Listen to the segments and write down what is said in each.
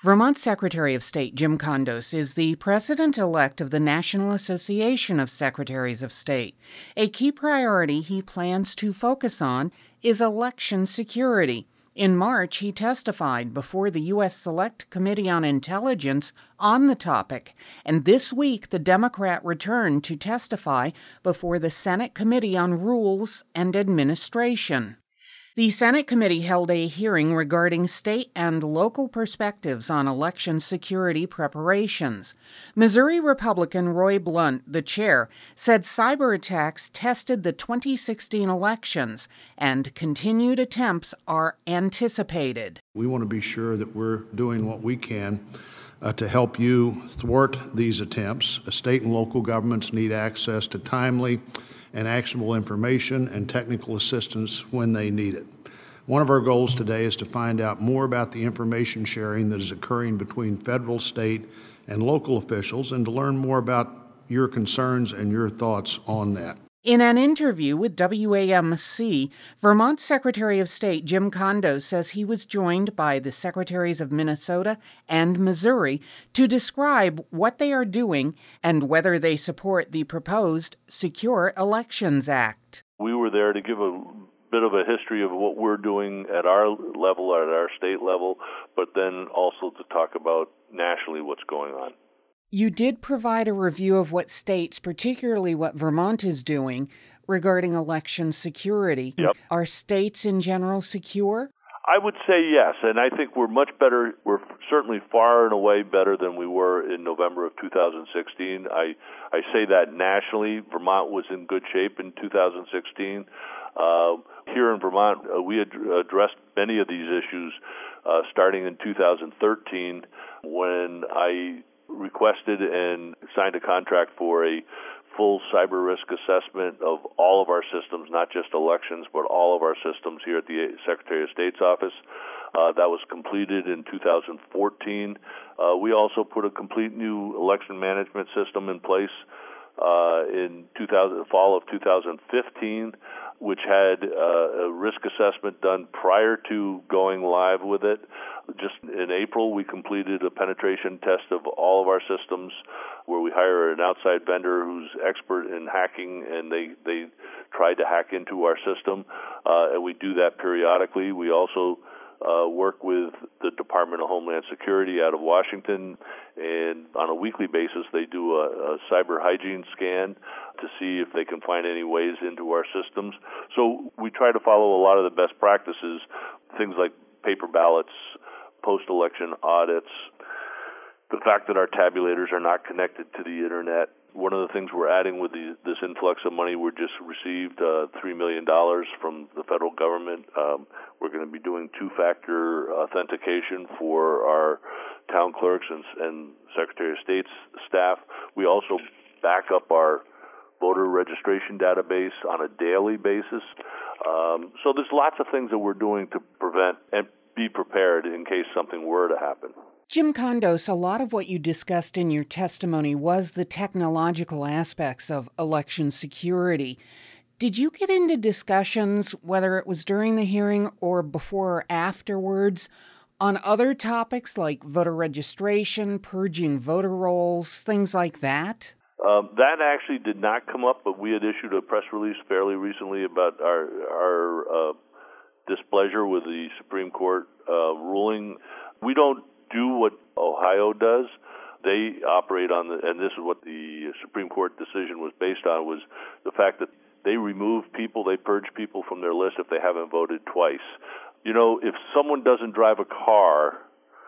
Vermont Secretary of State Jim Kondos is the president-elect of the National Association of Secretaries of State. A key priority he plans to focus on is election security. In March, he testified before the U.S. Select Committee on Intelligence on the topic, and this week the Democrat returned to testify before the Senate Committee on Rules and Administration. The Senate committee held a hearing regarding state and local perspectives on election security preparations. Missouri Republican Roy Blunt, the chair, said cyber attacks tested the 2016 elections and continued attempts are anticipated. We want to be sure that we're doing what we can to help you thwart these attempts. State and local governments need access to timely and actionable information and technical assistance when they need it. One of our goals today is to find out more about the information sharing that is occurring between federal, state, and local officials and to learn more about your concerns and your thoughts on that. In an interview with WAMC, Vermont Secretary of State Jim Kondos says he was joined by the Secretaries of Minnesota and Missouri to describe what they are doing and whether they support the proposed Secure Elections Act. We were there to give a bit of a history of what we're doing at our level, at our state level, but then also to talk about nationally what's going on. You did provide a review of what states, particularly what Vermont is doing, regarding election security. Yep. Are states in general secure? I would say yes, and I think we're much better. We're certainly far and away better than we were in November of 2016. I say that nationally. Vermont was in good shape in 2016. Here in Vermont, we addressed many of these issues starting in 2013 when I requested and signed a contract for a full cyber risk assessment of all of our systems, not just elections, but all of our systems here at the Secretary of State's office. That was completed in 2014. We also put a complete new election management system in place in fall of 2015, which had a risk assessment done prior to going live with it. Just in April, we completed a penetration test of all of our systems where we hire an outside vendor who's expert in hacking, and they tried to hack into our system, and we do that periodically. We also work with the Department of Homeland Security out of Washington, and on a weekly basis they do a cyber hygiene scan to see if they can find any ways into our systems. So we try to follow a lot of the best practices, things like paper ballots, post-election audits, the fact that our tabulators are not connected to the Internet. One of the things we're adding with this influx of money, we just received $3 million from the federal government. We're going to be doing two-factor authentication for our town clerks and Secretary of State's staff. We also back up our voter registration database on a daily basis. So there's lots of things that we're doing to prevent and be prepared in case something were to happen. Jim Kondos, a lot of what you discussed in your testimony was the technological aspects of election security. Did you get into discussions, whether it was during the hearing or before or afterwards, on other topics like voter registration, purging voter rolls, things like that? That actually did not come up, but we had issued a press release fairly recently about our displeasure with the Supreme Court ruling. We don't do what Ohio does. They operate on and this is what the Supreme Court decision was based on, was the fact that they remove people, they purge people from their list if they haven't voted twice. You know, if someone doesn't drive a car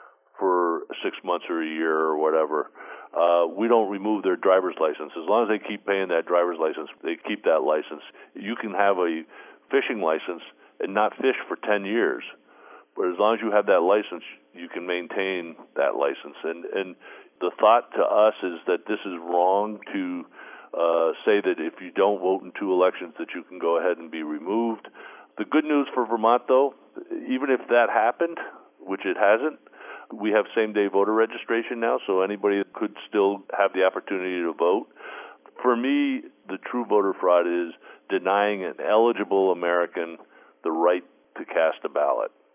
for 6 months or a year or whatever, we don't remove their driver's license. As long as they keep paying that driver's license, they keep that license. You can have a fishing license and not fish for 10 years. But as long as you have that license, you can maintain that license. And the thought to us is that this is wrong to say that if you don't vote in two elections that you can go ahead and be removed. The good news for Vermont, though, even if that happened, which it hasn't, we have same-day voter registration now, so anybody could still have the opportunity to vote. For me, the true voter fraud is denying an eligible American the right to cast a ballot.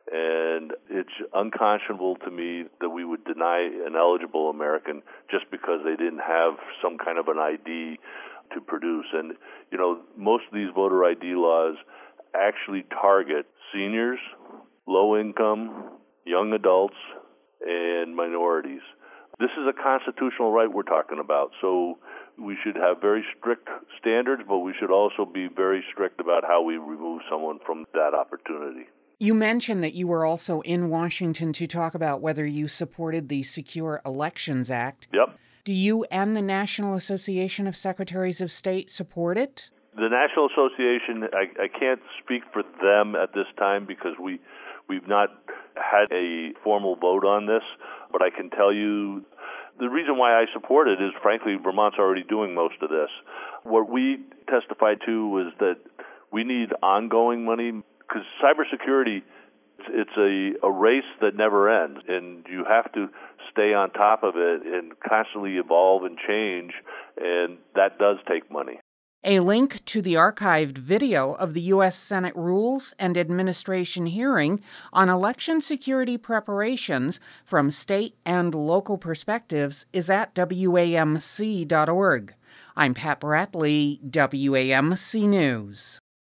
And it's unconscionable to me that we would deny an eligible American just because they didn't have some kind of an ID to produce. And, most of these voter ID laws actually target seniors, low income, young adults, and minorities. This is a constitutional right we're talking about, so we should have very strict standards, but we should also be very strict about how we remove someone from that opportunity. You mentioned that you were also in Washington to talk about whether you supported the Secure Elections Act. Yep. Do you and the National Association of Secretaries of State support it? The National Association, I can't speak for them at this time because we've not had a formal vote on this, but I can tell you the reason why I support it is, frankly, Vermont's already doing most of this. What we testified to was that we need ongoing money because cybersecurity, it's a race that never ends, and you have to stay on top of it and constantly evolve and change, and that does take money. A link to the archived video of the U.S. Senate Rules and Administration hearing on election security preparations from state and local perspectives is at WAMC.org. I'm Pat Bradley, WAMC News.